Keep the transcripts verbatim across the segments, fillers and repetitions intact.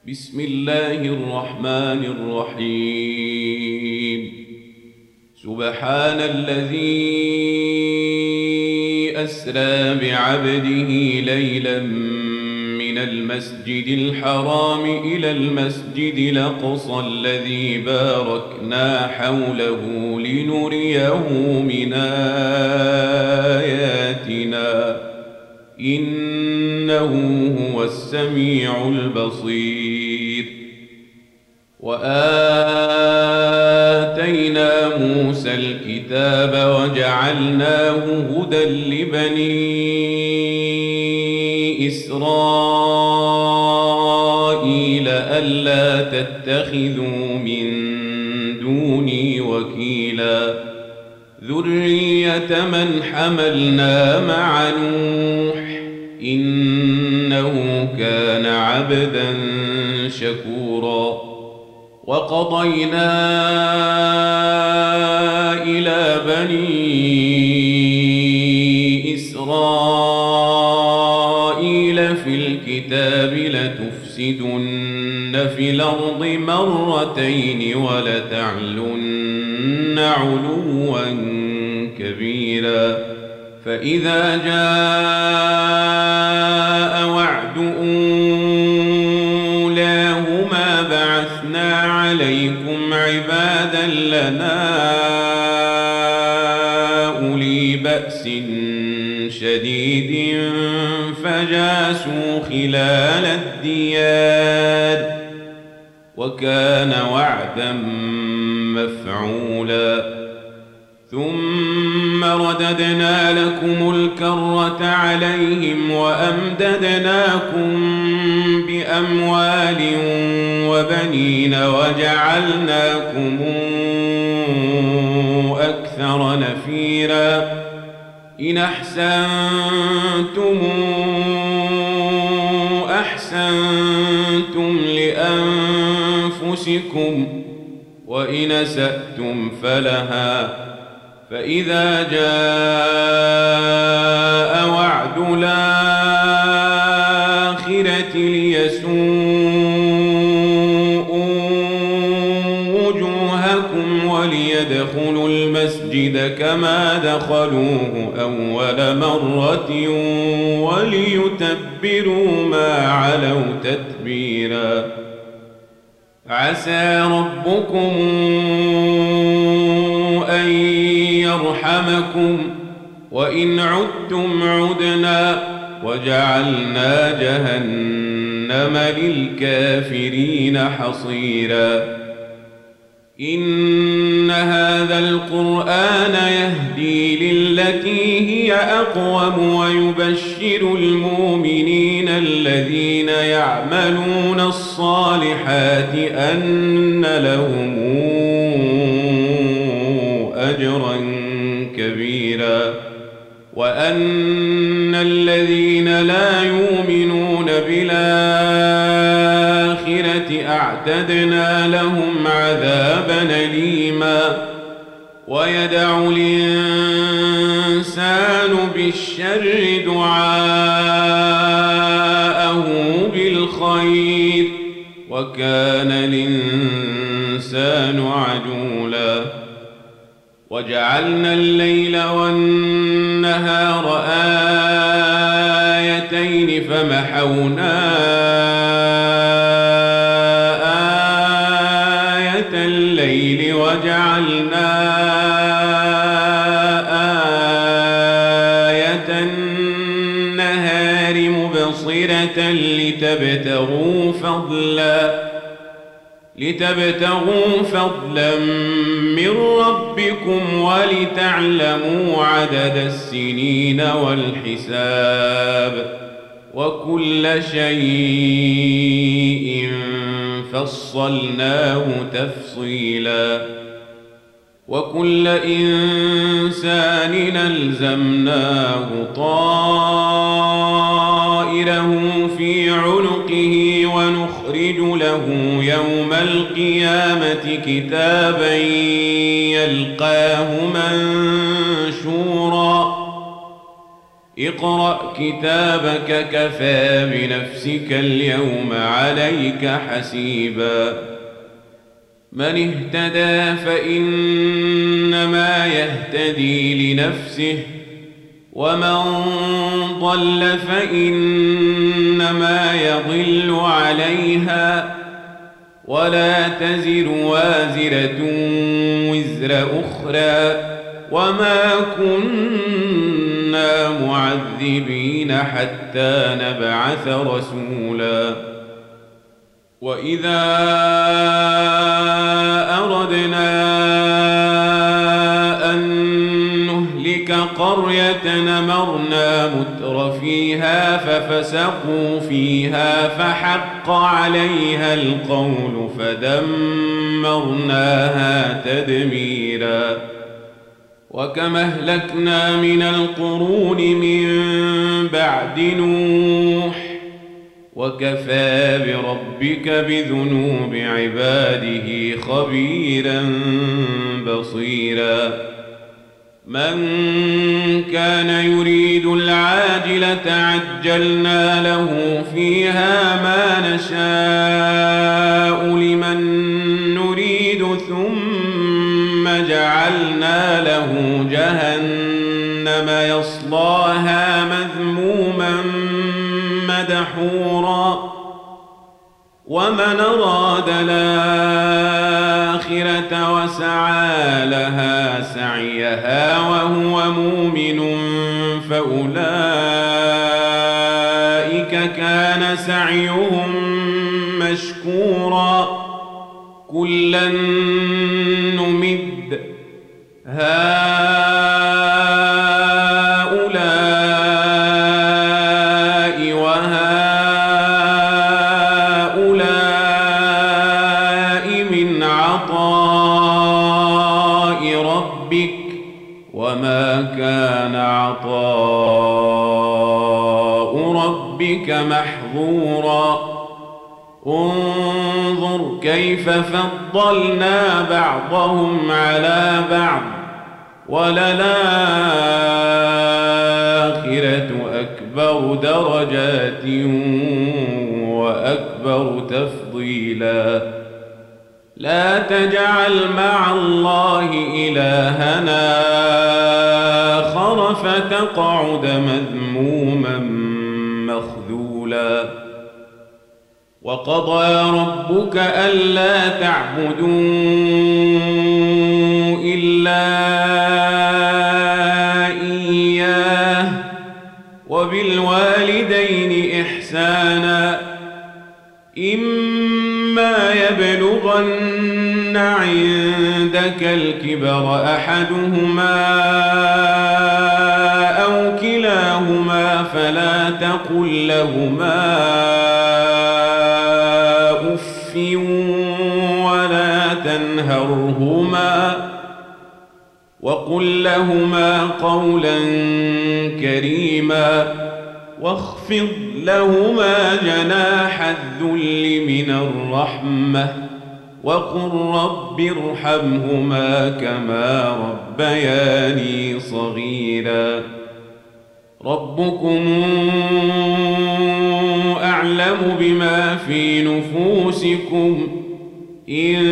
بسم الله الرحمن الرحيم. سبحان الذي أسرى بعبده ليلا من المسجد الحرام إلى المسجد الأقصى الذي باركنا حوله لنريه من آياتنا إنه هو السميع البصير. وآتينا موسى الكتاب وجعلناه هدى لبني إسرائيل ألا تتخذوا من دوني وكيلا ذرية من حملنا مع نوح إنه كان عبدا شكورا. وقضينا إلى بني إسرائيل في الكتاب لتفسدن في الأرض مرتين ولتعلن علوا كبيرا. فإذا جاء وعد أولاهما بعثنا عليكم عبادا لنا أولي بأس شديد فجاسوا خلال الديار وكان وعدا مفعولا. ثم رددنا لكم الكرة عليهم وأمددناكم بأموال وبنين وجعلناكم أكثر نفيرا. إن أحسنتم أحسنتم لأنفسكم وإن أسأتم فلها. فإذا جاء وعد الآخرة ليسوءوا وجوهكم وليدخلوا المسجد كما دخلوه أول مرة وليتبروا ما علوا تتبيرا. عسى ربكم أن يرحمكم وإن عدتم عدنا وجعلنا جهنم للكافرين حصيرا. إن هذا القرآن يهدي للتي هي أقوم ويبشر المؤمنين الذين يعملون الصالحات أن لهم أجرا كبيرا وأن الذين لا يؤمنون بالآخرة أعتدنا لهم عذابا أليما. ويدع الإنسان بالشر دعاءه بالخير وكان الإنسان عجولا. وجعلنا الليل والنهار آيتين فمحونا آية الليل وجعلنا آية النهار مبصرة لتبتغوا فضلا لتبتغوا فضلا من ربكم ولتعلموا عدد السنين والحساب وكل شيء فصلناه تفصيلا. وكل إنسان ألزمناه طائره في عنقه ونخرج له يوم القيامة كتابا يلقاه منشورا اقرأ كتابك كفى بنفسك اليوم عليك حسيبا من اهتدى فإنما يهتدي لنفسه ومن ضل فإنما يضل عليها ولا تزر وازرة وزر أخرى وما كنا معذبين حتى نبعث رسولا وإذا أردنا أن نهلك قرية أمرنا متر فيها ففسقوا فيها فحق عليها القول فدمرناها تدميرا وكم أهلكنا من القرون من بعد نوح وكفى بربك بذنوب عباده خبيرا بصيرا من كان يريد العاجلة عجلنا له فيها ما نشاء لمن نريد ثم جعلنا له جهنم يصلاها مذموما مدحورا ومن أراد الآخرة وسعى لها سعيها وهو مؤمن فأولئك كان سعيهم مشكورا كلا نمد هؤلاء وهؤلاء من عطاء ربك وما كان عطاء ربك محظورا انظر كيف فضلنا بعضهم على بعض وللآخرة أكبر درجات وأكبر تفضيلا لا تجعل مع الله إلهنا آخر فتقعد مذموما مخذولا وقضى ربك ألا تعبدوا إلا إياه وبالوالدين إحسانا إما يبلغن عندك الكبر أحدهما أو كلاهما فلا تقل لهما ولا تنهرهما وقل لهما قولا كريما واخفض لهما جناح الذل من الرحمة وقل رب ارحمهما كما ربياني صغيرا ربكم أعلم بما في نفوسكم إن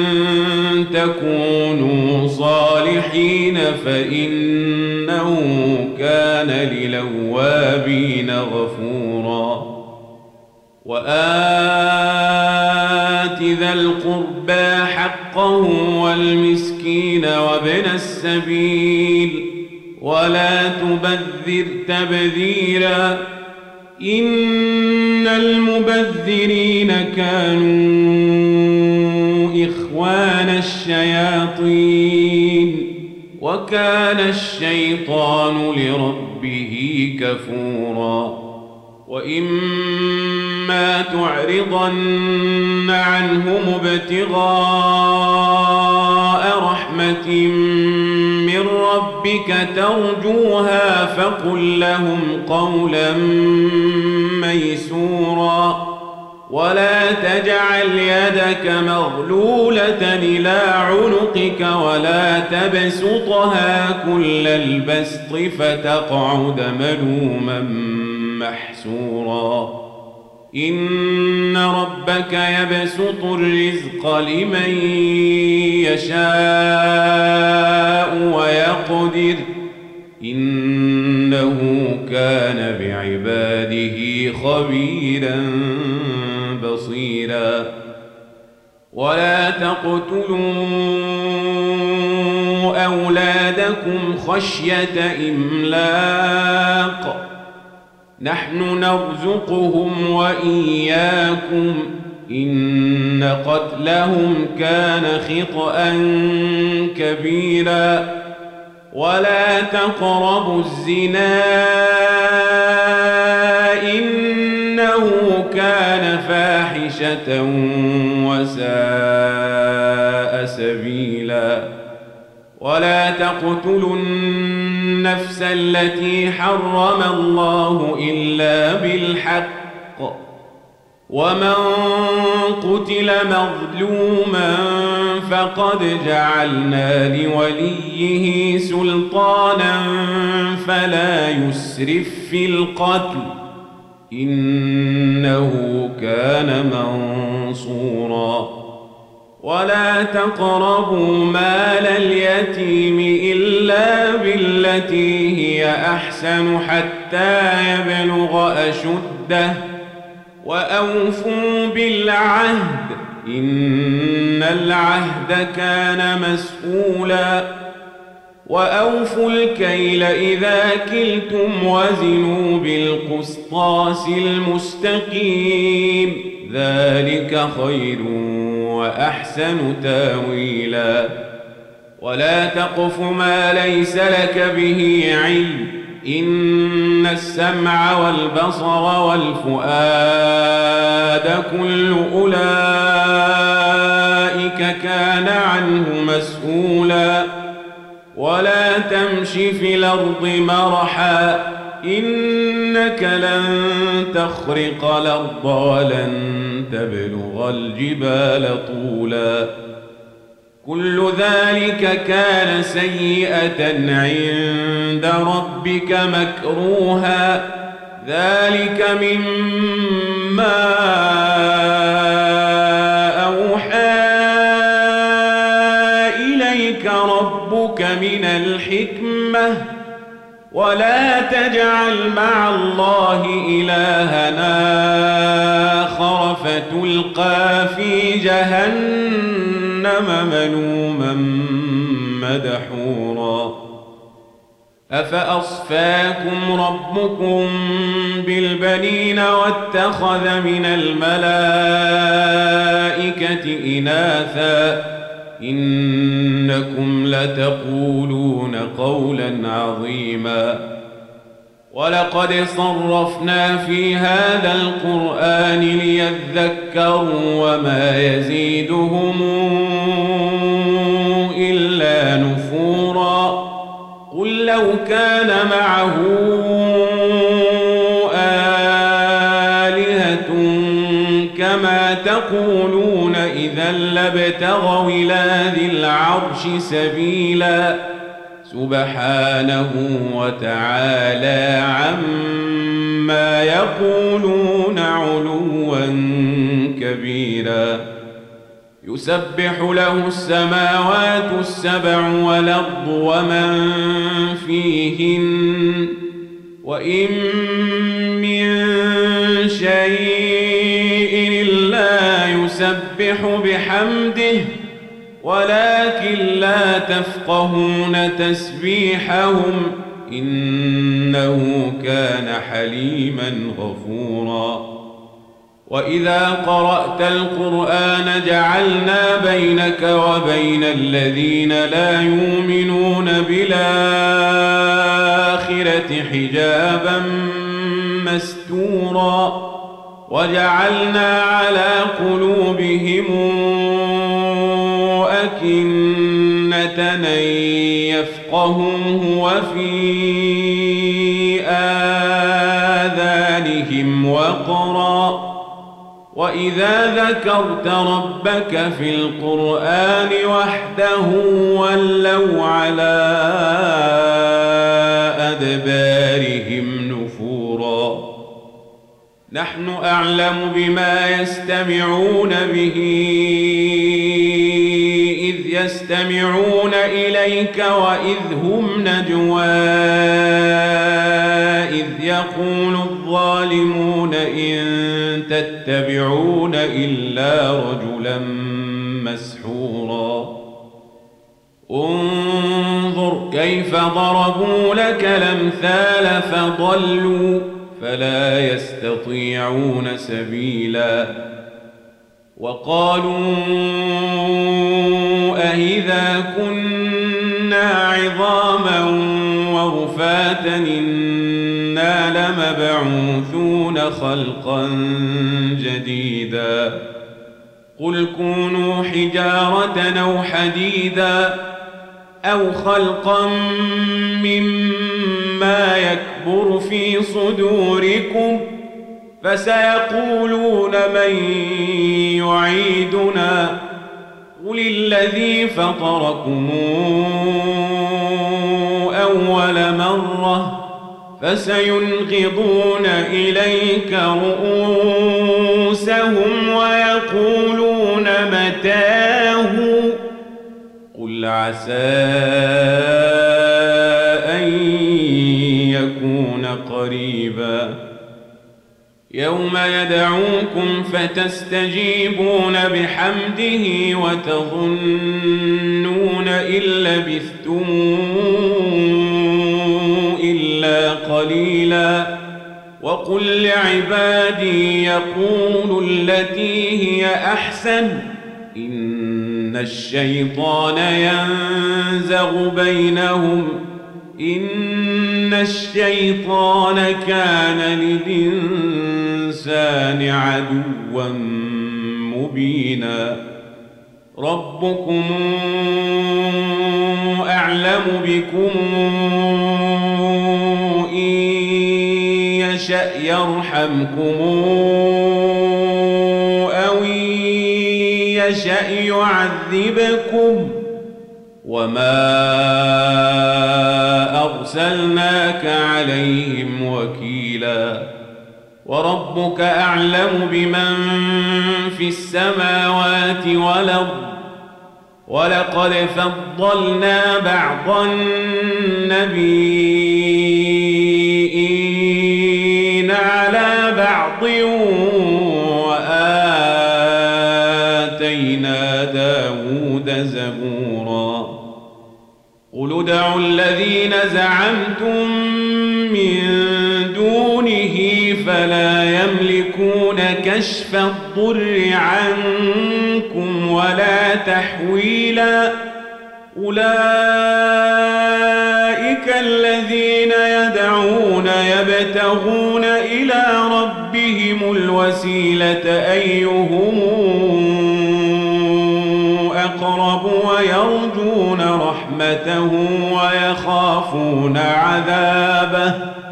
تكونوا صالحين فإنه كان للأوابين غفورا وآت ذا القربى حقه والمسكين وابن السبيل ولا تبذر تبذيرا إن المبذرين كانوا إخوان الشياطين وكان الشيطان لربه كفورا وإما تعرضن عنهم ابتغاء رحمة من ربك ترجوها فقل لهم قولا ميسورا ولا تجعل يدك مغلولة إلى عنقك ولا تبسطها كل البسط فتقعد ملوما محسورا إن ربك يبسط الرزق لمن يشاء ويقدر إنه كان بعباده خبيرا بصيرا ولا تقتلوا أولادكم خشية إملاق نحن نرزقهم وإياكم إن قتلهم كان خطأ كبيرا ولا تقربوا الزنا إنه كان فاحشة وساء سبيلا ولا تقتلوا النفس التي حرم الله إلا بالحق ومن قتل مظلوما فقد جعلنا لوليه سلطانا فلا يسرف في القتل إنه كان منصورا ولا تقربوا مال اليتيم إلا بالتي هي أحسن حتى يبلغ أشده وأوفوا بالعهد إن العهد كان مسؤولا وأوفوا الكيل إذا كلتم وزنوا بالقسطاس المستقيم ذلك خير وأحسن تاويلا ولا تقف ما ليس لك به علم إن السمع والبصر والفؤاد كل أولئك كان عنه مسؤولا ولا تمش في الأرض مرحا إنك لن تخرق الأرض ولن تبلغ الجبال طولا كل ذلك كان سيئة عند ربك مكروها ذلك مما أوحى إليك ربك من الحكمة ولا تجعل مع الله إلهنا آخر فتلقى في جهنم ملوما مدحورا أفأصفاكم ربكم بالبنين واتخذ من الملائكة إناثا إنكم لتقولون قولا عظيما ولقد صرفنا في هذا القرآن ليذكروا وما يزيدهم إلا نفورا قل لو كان معه آلهة كما تقولون إذا لابتغوا إلى ذي العرش سبيلا سبحانه وتعالى عما يقولون علوا كبيرا يسبح له السماوات السبع والأرض ومن فيهن وإن من شيء إلا يسبح بحمده ولكن لا تفقهون تسبيحهم إنه كان حليما غفورا وإذا قرأت القرآن جعلنا بينك وبين الذين لا يؤمنون بالآخرة حجابا مستورا وجعلنا على قلوبهم أكنة أن يفقهوه وفي آذانهم وقرا وإذا ذكرت ربك في القرآن وحده ولوا على أدبارهم نفورا نحن أعلم بما يستمعون به إذ يستمعون إليك وإذ هم نجوى إذ يقول الظالمون إن تتبعون إلا رجلا مسحورا انظر كيف ضربوا لك الأمثال فضلوا فلا يستطيعون سبيلا وقالوا أإذا كنا عظاما ورفاتا إنا لمبعوثون خلقا جديدا قل كونوا حجارة أو حديدا أو خلقا مما يكبر في صدوركم فسيقولون من يعيدنا قل الذي فطركم أول مرة فسينغضون إليك رؤوسهم ويقولون متاه قل عسى أن يكون قريبا يوم يدعوكم فتستجيبون بحمده وتظنون إن لبثتم إلا قليلا وقل لعبادي يقولوا التي هي أحسن إن الشيطان ينزغ بينهم إن الشيطان كان للإنسان عدوا مبينا ربكم أعلم بكم إن يشأ يرحمكم أو إن يشأ يعذبكم وما أرسلناك عليهم وكيلا وربك أعلم بمن في السماوات والأرض ولقد فضلنا بعض النبيين على بعض وآتينا داود زبورا قل ادعوا الذين زعمتم من دونه فلا يملكون كشف الضر عنكم ولا تحويلا أولئك الذين يدعون يبتغون إلى ربهم الوسيلة أيهم أقرب ويرجون رحمته ويخافون عذابه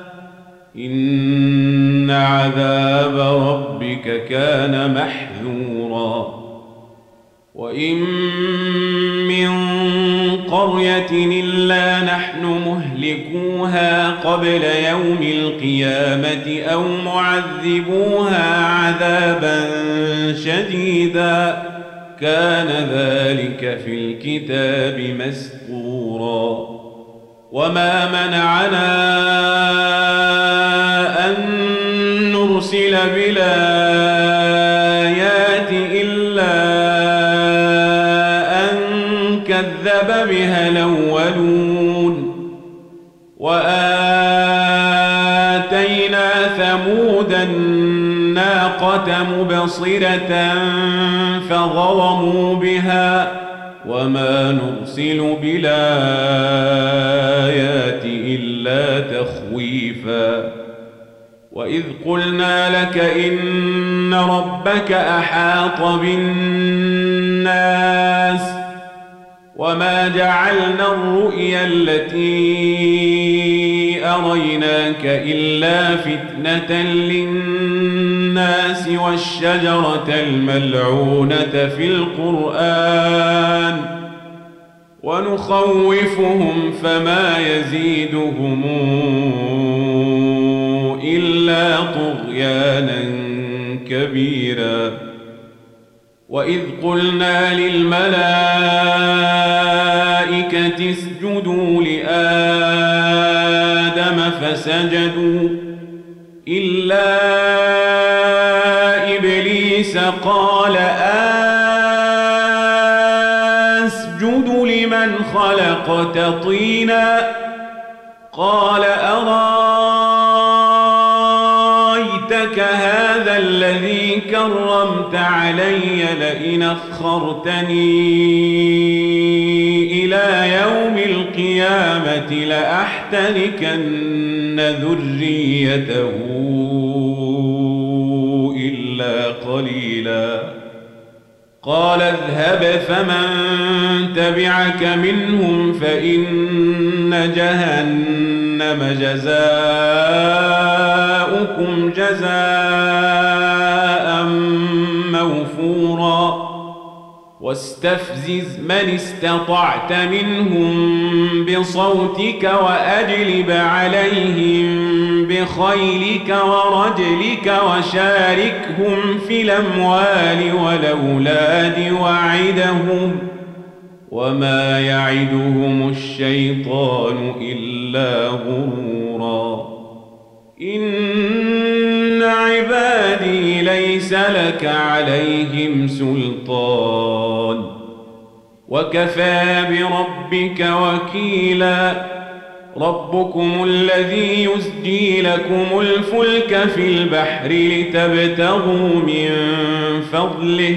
إن عذاب ربك كان محذورا وإن من قرية إلا نحن مهلكوها قبل يوم القيامة أو معذبوها عذابا شديدا كان ذلك في الكتاب مسطورا وما منعنا أن نرسل بالآيات إلا أن كذب بها الأولون وآتينا ثمود الناقة مبصرة فظلموا بها وما نرسل بالآيات إلا تخويفا وإذ قلنا لك إن ربك أحاط بالناس وما جعلنا الرؤيا التي أريناك إلا فتنة للناس والشجرة الملعونة في القرآن ونخوفهم فما يزيدهم إلا طغيانا كبيرا وإذ قلنا للملائكة اسجدوا لآدم فسجدوا إلا إبليس قال أسجد لمن خلقت طينا قال أرايتك هذا الذي كرمت علي لئن أخرتني إلى يوم القيامة لأحتنكن ذريته إلا قليلا قال اذهب فمن تبعك منهم فإن جهنم جزاؤكم جزاء موفورا واستفزز من استطعت منهم بصوتك وأجلب عليهم بخيلك ورجلك وشاركهم في الأموال والأولاد وعدهم وما يعدهم الشيطان إلا غرورا إن عبادي ليس لك عليهم سلطان وكفى بربك وكيلا ربكم الذي يسجي لكم الفلك في البحر لتبتغوا من فضله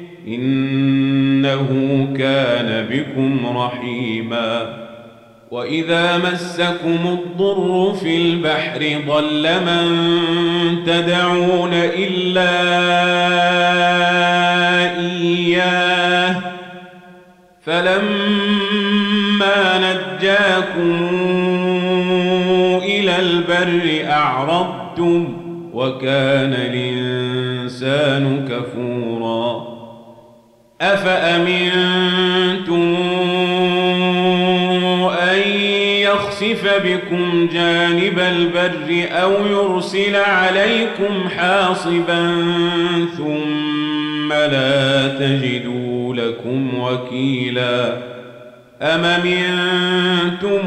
إنه كان بكم رحيما وإذا مسكم الضر في البحر ضل من تدعون إلا إياه فلما نجاكم إلى البر أعرضتم وكان الإنسان كفورا أفأمنتم أن يخسف بكم جانب البر أو يرسل عليكم حاصبا ثم لا تجدوا لكم وكيلا أم أمنتم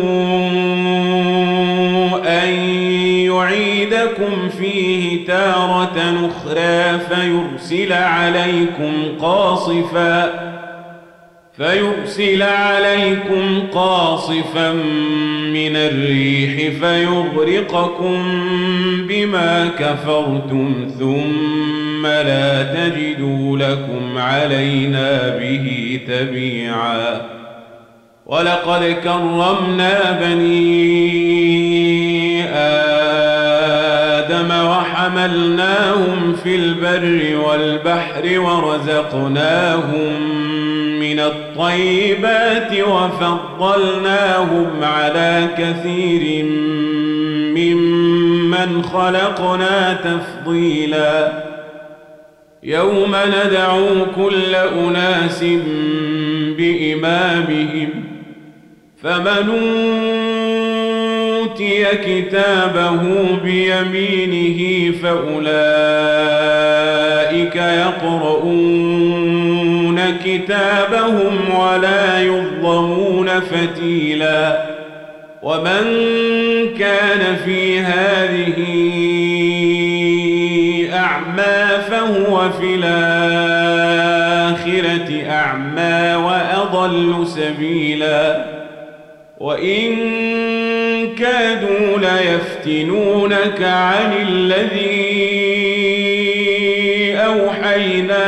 أن يعيدكم فيه تارة أخرى فيرسل عليكم قاصفا فيرسل عليكم قاصفا من الريح فيغرقكم بما كفرتم ثم لا تجدوا لكم علينا به تبيعا ولقد كرمنا بني آدم وحملناهم في البر والبحر ورزقناهم من الطيبات وفضلناهم على كثير ممن خلقنا تفضيلا يوم ندعو كل أناس بإمامهم فمن أوتي كتابه بيمينه فأولئك يقرؤون كتابهم ولا يظلمون فتيلا ومن كان في هذه أعمى فهو في الآخرة أعمى وأضل سبيلا وإن كادوا ليفتنونك عن الذي أوحينا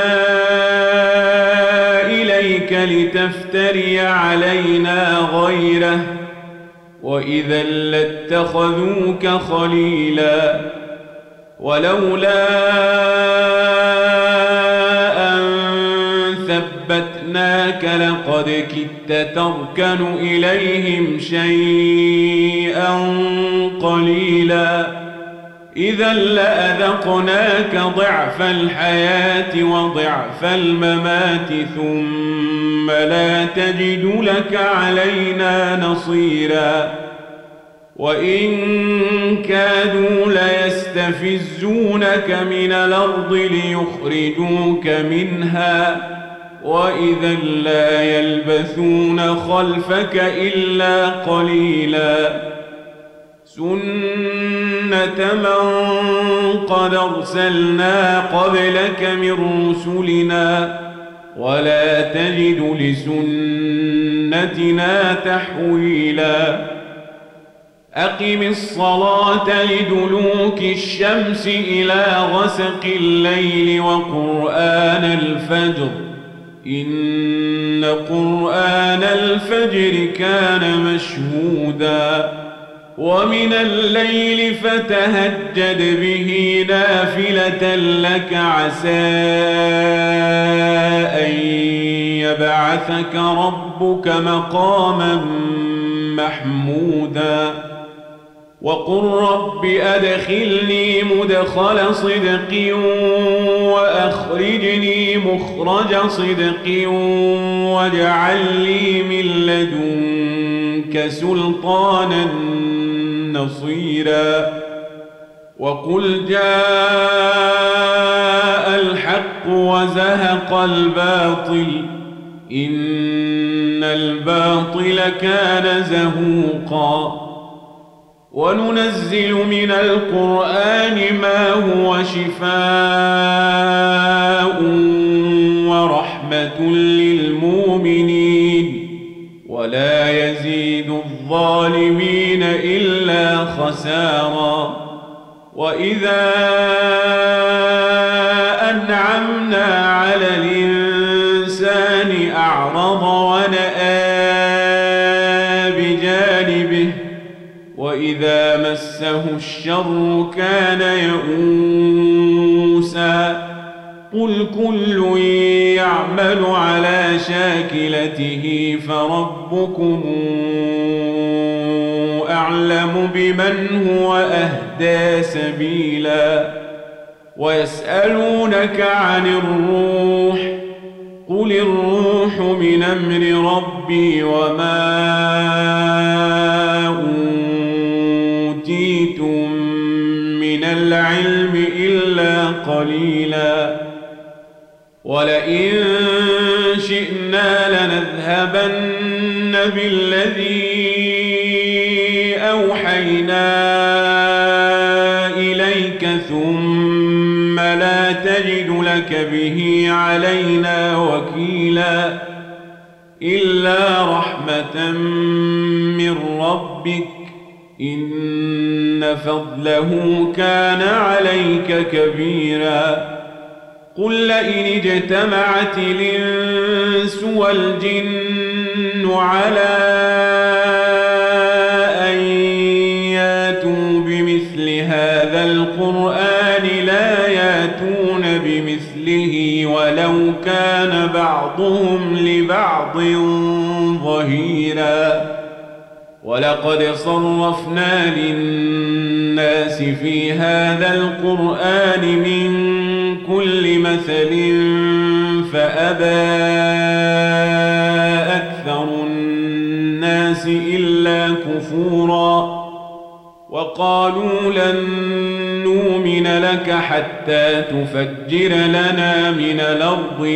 إليك لتفتري علينا غيره وإذا لاتخذوك خليلا ولولا أن ثبتناك لقد كدت تركن إليهم شيئا قليلا إذا لأذقناك ضعف الحياة وضعف الممات ثم لا تجد لك علينا نصيرا وإن كادوا ليستفزونك من الأرض ليخرجوك منها وإذا لا يلبثون خلفك إلا قليلا سنة من قد أرسلنا قبلك من رسلنا ولا تجد لسنتنا تحويلا أقم الصلاة لدلوك الشمس إلى غسق الليل وقرآن الفجر إن قرآن الفجر كان مشهودا ومن الليل فتهجد به نافلة لك عسى أن يبعثك ربك مقاما محمودا وقل رب أدخلني مدخل صدق وأخرجني مخرج صدق واجعل لي من لدنك سلطانا نصيرا وقل جاء الحق وزهق الباطل إن الباطل كان زهوقا وننزل من القرآن ما هو شفاء ورحمة للمؤمنين ولا يزيد الظالمين إلا خسارا وإذا أنعمنا على الإنسان أعرض ونأى بجانبه وإذا مسه الشر كان يئوسا قل كل يعمل على شاكلته فربكم أعلم بمن هو أهدى سبيلا ويسألونك عن الروح قل الروح من أمر ربي وما أوتيتم من العلم إلا قليلا ولئن شئنا لنذهبن بالذي أوحينا إليك ثم لا تجد لك به علينا وكيلا إلا رحمة من ربك إن فضله كان عليك كبيرا قل لئن اجتمعت الإنس والجن على أن ياتوا بمثل هذا القرآن لا ياتون بمثله ولو كان بعضهم لبعض ظهيرا ولقد صرفنا للناس في هذا القرآن من كل مثل فأبى أكثر الناس إلا كفورا وقالوا لن نؤمن لك حتى تفجر لنا من الأرض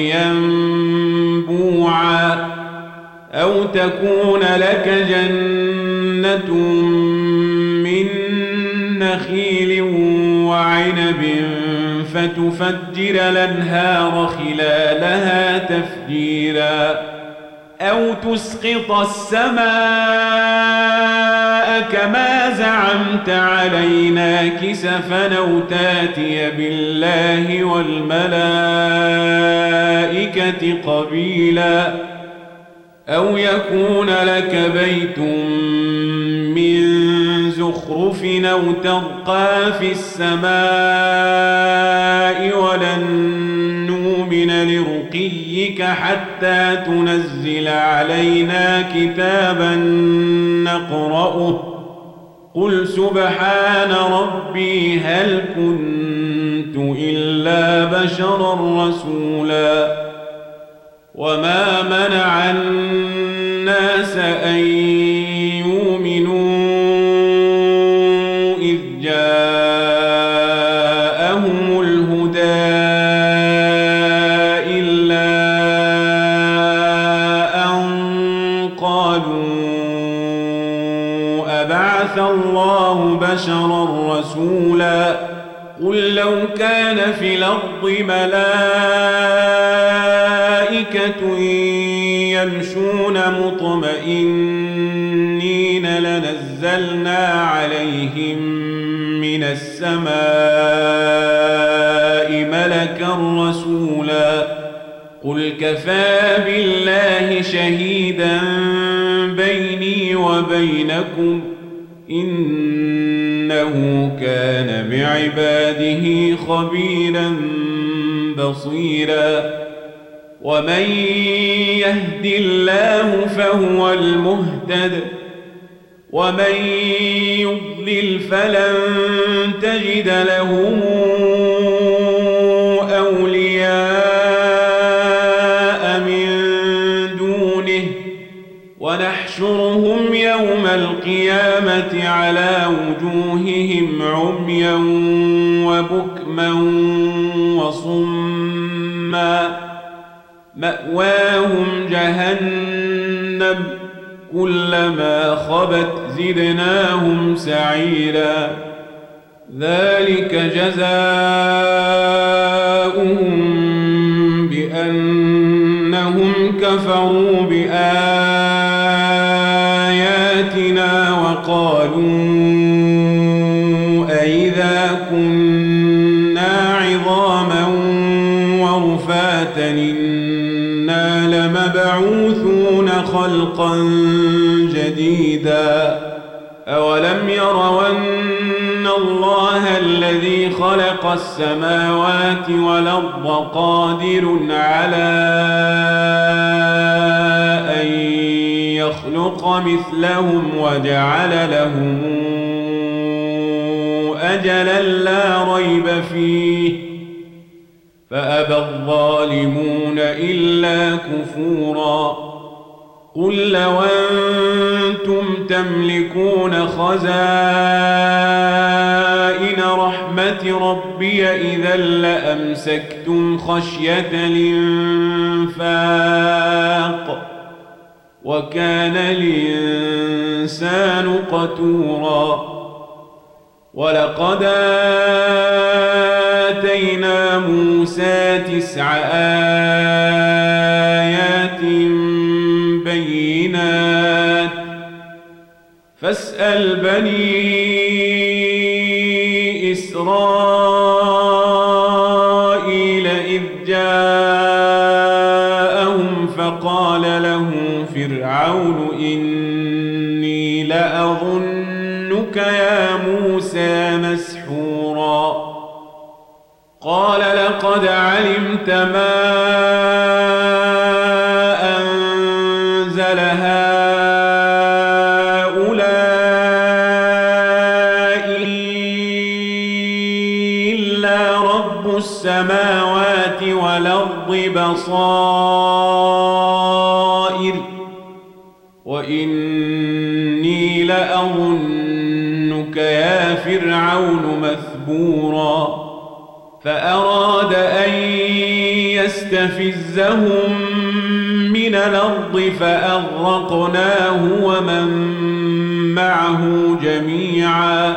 ينبوعا أو تكون لك جنة من نخيل وعنب فتفجر الأنهار خلالها تفجيرا أو تسقط السماء كما زعمت علينا كسفا أو تاتي بالله والملائكة قبيلا أو يكون لك بيت من زخرف أو ترقى في السماء ولن نؤمن لرقيك عندك حتى تنزل علينا كتابا نقرأه قل سبحان ربي هل كنت إلا بشرا رسولا وما منع الناس أن يؤمنوا إذ جاءهم الهدى إلا أن قالوا أبعث الله بشرا رسولا قل لو كان في الأرض ملائكة يمشون مطمئنين لنزلنا عليهم من السماء ملكا رسولا قل كفى بالله شهيدا بيني وبينكم إنه كان بعباده خبيرا بصيرا ومن يهد الله فهو المهتد ومن يضلل فلن تجد لهم أولياء من دونه ونحشرهم يوم القيامة على وجوههم عميا وبكما وصما مأواهم جهنم كلما خبت زدناهم سعيرا ذلك جزاؤهم بأنهم كفروا بآياتنا وقالوا أئذا كنا عظاما ورفاتا إنا لمبعوثون خلقا جديدا أولم يروا أن الله الذي خلق السماوات والأرض قادر على أن يخلق مثلهم وجعل لهم أجلا لا ريب فيه فأبى الظالمون إلا كفورا قل لو أنتم تملكون خزائن رحمة ربي إذا لأمسكتم خشية الإنفاق وكان الإنسان قتورا ولقد آتينا موسى تسع آيات بينات فاسأل بني إسرائيل إذ جاءهم فقال له فرعون إني لأظنك يا موسى مسحورا قال لقد علمت ما أنزل هؤلاء إلا رب السماوات والأرض بصائر وإني لأظنك يا فرعون مثبورا فأراد أن يستفزهم من الأرض فأغرقناه ومن معه جميعا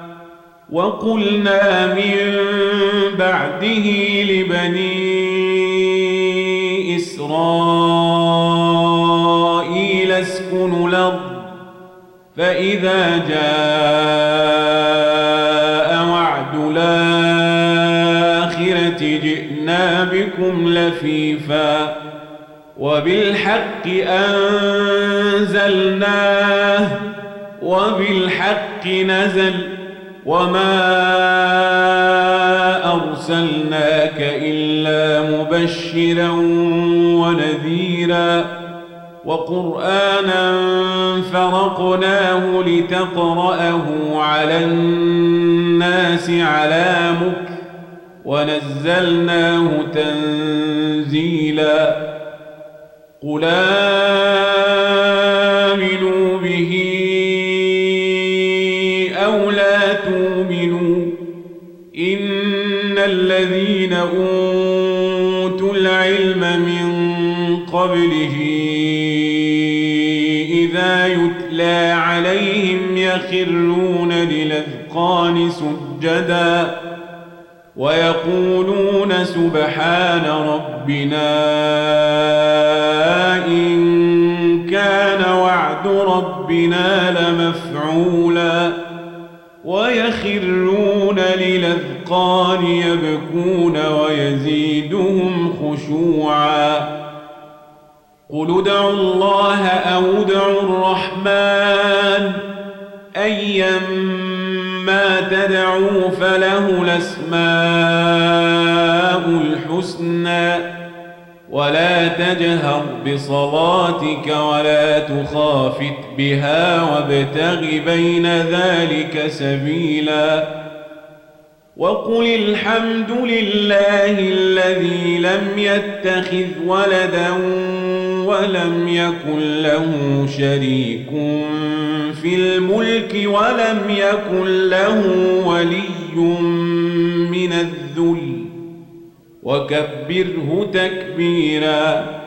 وقلنا من بعده لبني إسرائيل اسكنوا الأرض فإذا جاء وعد الآخرة جئنا بكم لفيفا وبالحق أنزلناه وبالحق نزل وما أرسلناك إلا مبشرا ونذيرا وقرآنا فرقناه لتقرأه على الناس على مكث ونزلناه تنزيلا قل آمنوا به أو لا تؤمنوا إن الذين أوتوا العلم من قبله إذا يتلى عليهم يخرون للأذقان سجدا ويقولون سبحان ربنا إن كان وعد ربنا لمفعولا ويخرون للأذقان يبكون ويزيدهم خشوعا قل ادعوا الله أو ادعوا الرحمن أيما تدعوا فله الأسماء الحسنى ولا تجهر بصلاتك ولا تخافت بها وابتغ بين ذلك سبيلا وقل الحمد لله الذي لم يتخذ ولدا ولم يكن له شريك في الملك ولم يكن له ولي من الذل وكبره تكبيرا